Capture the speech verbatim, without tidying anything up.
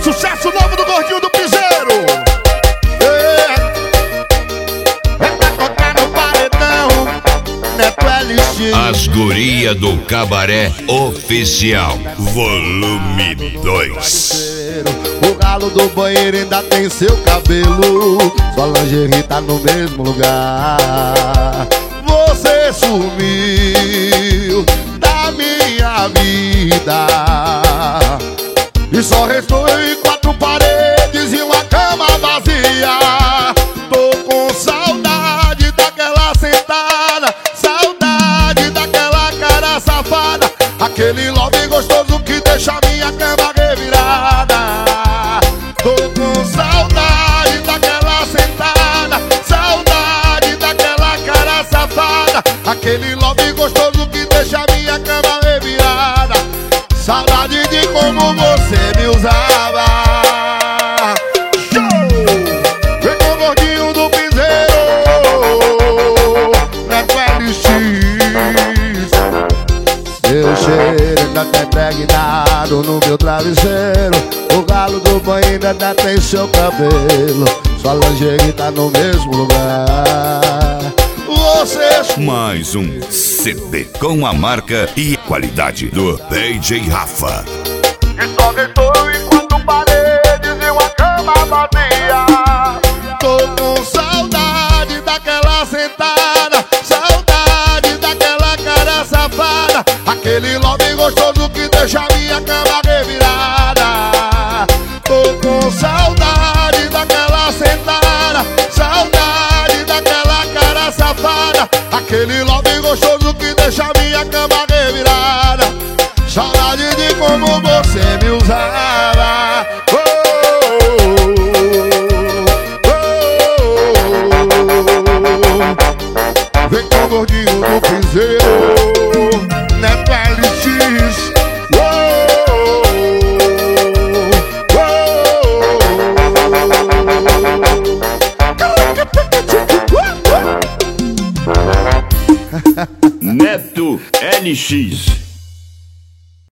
Sucesso novo do Gordinho do Piseiro. É, é pra tocar no paredão, Neto L X. As Guria do Cabaré Oficial, volume dois. O galo do banheiro ainda tem seu cabelo, sua lingerie tá no mesmo lugar. Você sumiu da minha vida e só restou em quatro paredes e uma cama vazia. Tô com saudade daquela sentada, saudade daquela cara safada, aquele love gostoso que deixa minha cama revirada. Tô com saudade daquela sentada, saudade daquela cara safada, aquele love gostoso que deixa minha cama revirada. Saudade de como você me usava. Show! Vem com o Gordinho do Piseiro, Neto L X. Seu cheiro ainda tá impregnado no meu travesseiro, o galo do banho ainda tem seu cabelo, sua lingerie tá no mesmo lugar. Você... Mais um C D com a marca e qualidade do D J Rafa. E só restou em quatro paredes e uma cama vazia. Tô com saudade daquela sentada, saudade daquela cara safada, aquele love gostoso que deixa minha cama revirada. Tô com saudade daquela sentada, saudade daquela cara safada, aquele love gostoso que deixa minha cama revirada. Saudade de como você me usava. Oh, oh, oh, oh. Vem com o Gordinho do Piseiro, Neto L X. Neto L X.